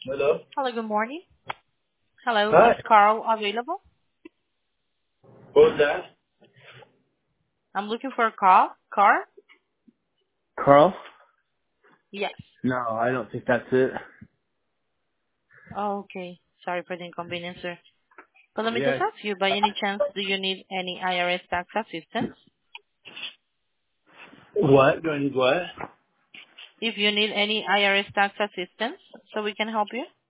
Hello? Hello, good morning. Hello, is Hi. Carl available? What was that? I'm looking for a car. Car? Carl? Yes. No, I don't think that's it. Oh, okay. Sorry for the inconvenience, sir. But let me just Yeah. ask you, by any chance, do you need any IRS tax assistance? What? Do I need what? If you need any IRS tax assistance, so we can help you?